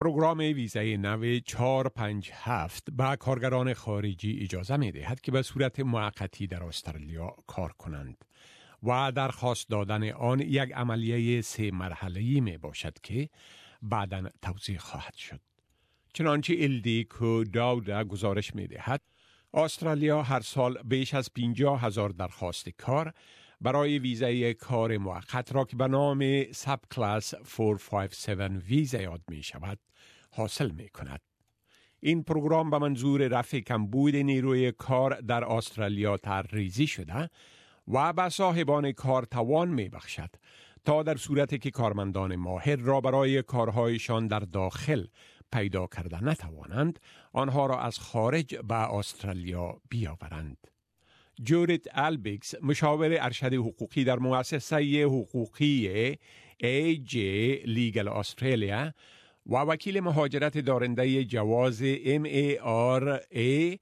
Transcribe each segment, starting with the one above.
پروگرام ویزای نو 457 به کارگران خارجی اجازه می دهد که به صورت موقتی در استرالیا کار کنند و درخواست دادن آن یک عملیه 3 مرحله‌ای می باشد که بعداً توضیح خواهد شد. چنانچه الدیکو داودا گزارش می دهد، استرالیا هر سال بیش از 50,000 درخواست کار برای ویزای کار موقت را که به نام سب کلاس 457 ویزا یاد می شود حاصل می کند. این پروگرام به منظور رفع کمبود نیروی کار در استرالیا طرحریزی شده و به صاحبان کار توان می بخشد تا در صورتی که کارمندان ماهر را برای کارهایشان در داخل پیدا کرده نتوانند، آنها را از خارج به استرالیا بیاورند. جودیت البیکس، مشاور ارشد حقوقی در مؤسسه حقوقی AJ لیگل استرالیا و وکیل مهاجرت دارنده جواز MARA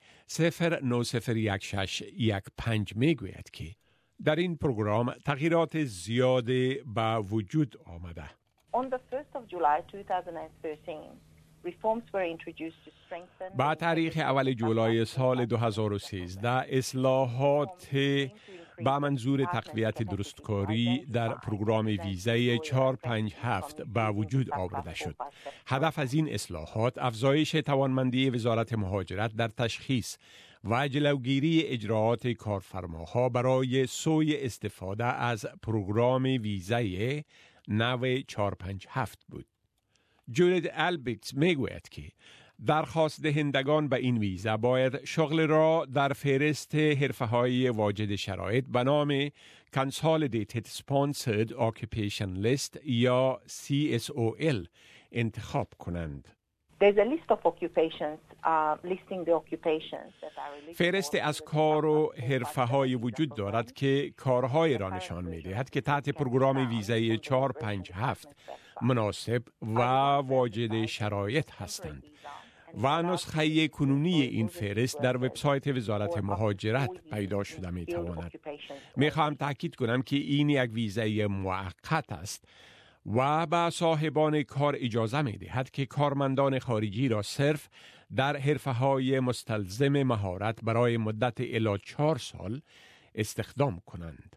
090115 میگوید که در این پروگرام تغییرات زیادی به وجود آمده. On the 1st of July 2013, reforms were introduced to strengthen. با تاریخ اول جولای سال 2013 اصلاحات با منظور تقویت درستکاری در پروگرام ویزای 457 به وجود آورده شد. هدف از این اصلاحات افزایش توانمندی وزارت مهاجرت در تشخیص و جلوگیری اجراعات کارفرماها برای سوء استفاده از پروگرام ویزای نو 457 بود. جودیت البیکس میگوید که درخواست دهندگان به این ویزا باید شغل را در فهرست حرفه‌های واجد شرایط به نام Consolidated Sponsored Occupation List یا CSOL انتخاب کنند. There's a list of occupations listing the occupations that are eligible. فهرست از کار و حرفه‌های وجود دارد که کارهای را نشان می‌دهد که تحت پروگرام ویزای 457 مناسب و واجد شرایط هستند و نسخه کنونی این فهرست در وبسایت وزارت مهاجرت پیدا شده می‌تواند. می‌خواهم تاکید کنم که این یک ویزای موقت است و به صاحبان کار اجازه می‌دهد که کارمندان خارجی را صرف در حرفه‌های مستلزم مهارت برای مدت الی 4 سال استخدام کنند.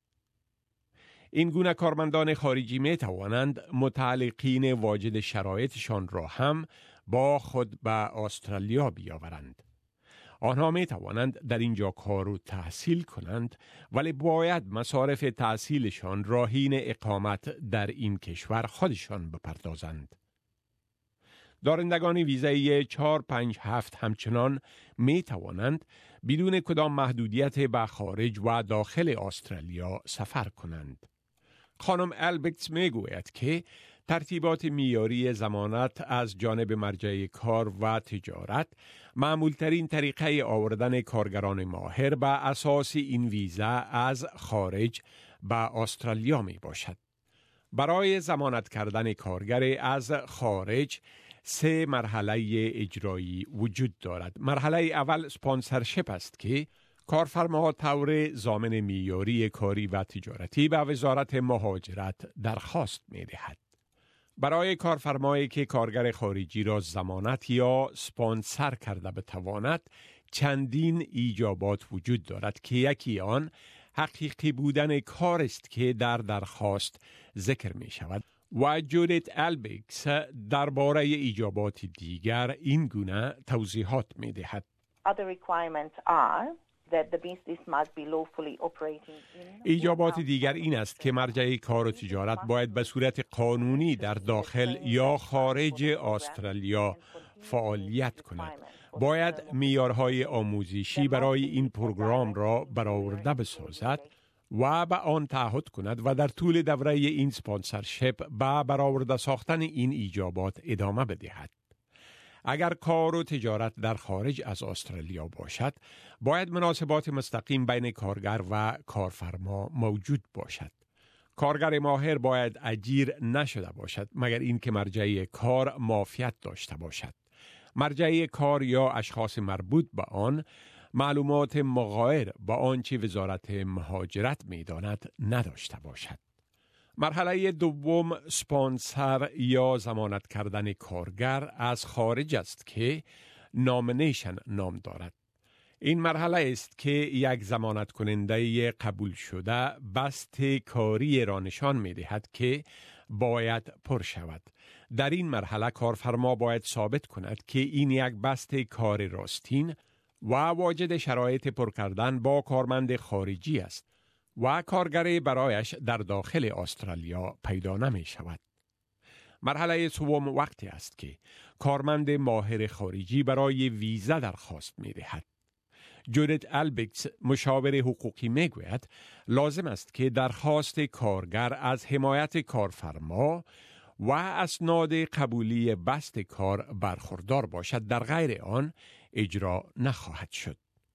این گونه کارمندان خارجی می توانند متعلقین واجد شرایطشان را هم با خود به استرالیا بیاورند. آنها می توانند در اینجا کار و تحصیل کنند، ولی باید مصارف تحصیلشان را حین اقامت در این کشور خودشان بپردازند. دارندگان ویزای 457 همچنان می توانند بدون کدام محدودیت به خارج و داخل استرالیا سفر کنند. خانم البیکس می گوید که ترتیبات معیاری ضمانت از جانب مرجع کار و تجارت معمولترین طریقه آوردن کارگران ماهر به اساس این ویزا از خارج به استرالیا می باشد. برای ضمانت کردن کارگر از خارج 3 مرحله اجرایی وجود دارد. مرحله اول سپانسرشپ است که کارفرما طور ضامن معیاری کاری و تجارتی به وزارت مهاجرت درخواست می دهد. برای کارفرمایی که کارگر خارجی را ضمانت یا سپانسر کرده بتواند، چندین ایجابات وجود دارد که یکی آن حقیقی بودن کار است که در درخواست ذکر می شود. و جودیت البیکس درباره ایجابات دیگر این گونه توضیحات می دهد. Other requirements are that the business must be lawfully operating in. ایجابات دیگر این است که مرجع کار و تجارت باید به صورت قانونی در داخل یا خارج استرالیا فعالیت کند. باید معیارهای آموزشی برای این پروگرام را برآورده بسازد و به آن تعهد کند و در طول دوره این سپانسرشپ به برآورده ساختن این ایجابات ادامه بدهد. اگر کار و تجارت در خارج از استرالیا باشد، باید مناسبات مستقیم بین کارگر و کارفرما موجود باشد. کارگر ماهر باید اجیر نشده باشد مگر اینکه مرجع کار معافیت داشته باشد. مرجع کار یا اشخاص مربوط به آن معلومات مغایر با آنچه وزارت مهاجرت می‌داند نداشته باشد. مرحله دوم سپانسر یا ضمانت کردن کارگر از خارج است که نامینیشن نام دارد. این مرحله است که یک ضمانت کننده قبول شده بست کاری را نشان می دهد که باید پر شود. در این مرحله کارفرما باید ثابت کند که این یک بست کار راستین و واجد شرایط پر کردن با کارمند خارجی است و کارگر برایش در داخل استرالیا پیدا نمی شود. مرحله سوم وقتی است که کارمند ماهر خارجی برای ویزا درخواست می دهد. جودت البکس مشاور حقوقی می گوید لازم است که درخواست کارگر از حمایت کارفرما و اسناد قبولی بست کار برخوردار باشد، در غیر آن اجرا نخواهد شد.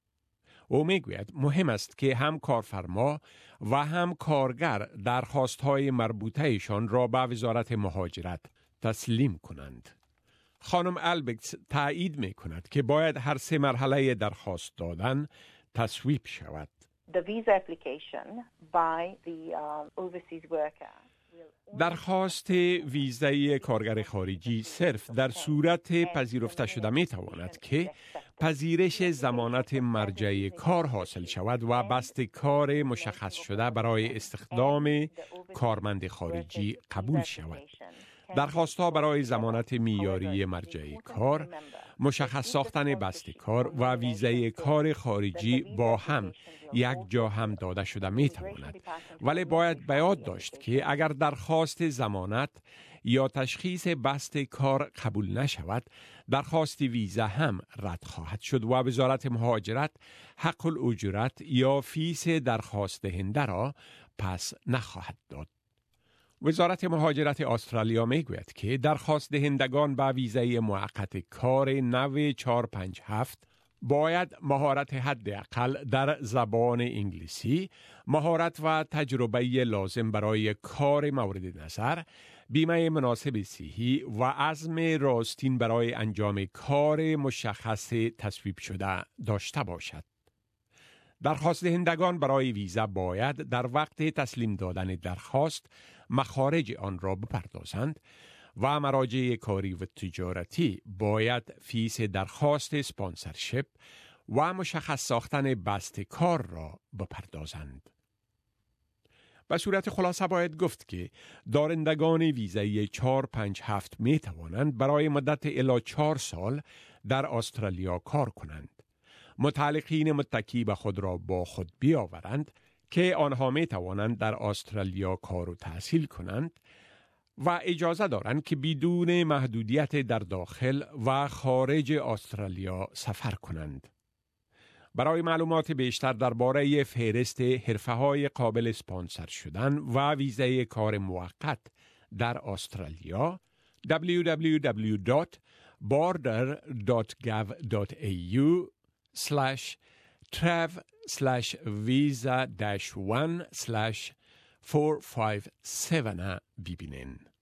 او می گوید مهم است که هم کارفرما و هم کارگر درخواست‌های مربوطه‌شان را به وزارت مهاجرت تسلیم کنند. خانم البکس تایید می کند که باید هر سه مرحله درخواست دادن تصویب شود. The visa application by the overseas worker. درخواست ویزای کارگر خارجی صرف در صورت پذیرفته شده می تواند که پذیرش ضمانت مرجع کار حاصل شود و بست کار مشخص شده برای استخدام کارمند خارجی قبول شود. درخواست‌ها برای ضمانت معیاری مرجع کار، مشخص ساختن بست کار و ویزای کار خارجی با هم یک جا هم داده شده می تواند. ولی باید به یاد داشت که اگر درخواست ضمانت یا تشخیص بست کار قبول نشود، درخواست ویزا هم رد خواهد شد و وزارت مهاجرت حق الاجرت یا فیس درخواست دهنده را پس نخواهد داد. وزارت مهاجرت استرالیا می گوید که درخواست دهندگان به ویزای موقت کار نو 457 باید مهارت حداقل در زبان انگلیسی، مهارت و تجربه لازم برای کار مورد نظر، بیمه مناسب صحی و عزم راستین برای انجام کار مشخص تصویب شده داشته باشد. درخواست دهندگان برای ویزا باید در وقت تسلیم دادن درخواست مخارج آن را بپردازند و مراجع کاری و تجارتی باید فیس درخواست سپانسرشپ و مشخص ساختن بست کار را بپردازند. به صورت خلاصه باید گفت که دارندگان ویزای 457 می توانند برای مدت الی 4 سال در استرالیا کار کنند. متعلقین متکی به خود را با خود بیاورند که آنها می توانند در استرالیا کار و تحصیل کنند و اجازه دارند که بدون محدودیت در داخل و خارج استرالیا سفر کنند. برای معلومات بیشتر درباره فهرست حرفه‌های قابل اسپانسر شدن و ویزای کار موقت در استرالیا www.border.gov.au/trav/visa-1/457 ببینین.